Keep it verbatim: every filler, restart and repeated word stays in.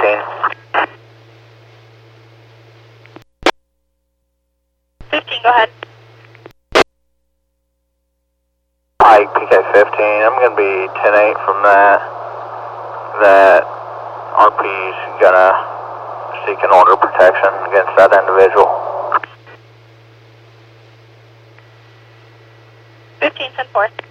fifteen. fifteen, go ahead. Hi, P K fifteen. I'm going to be ten eight from that. That R P's going to seek an order of protection against that individual. fifteen, ten four.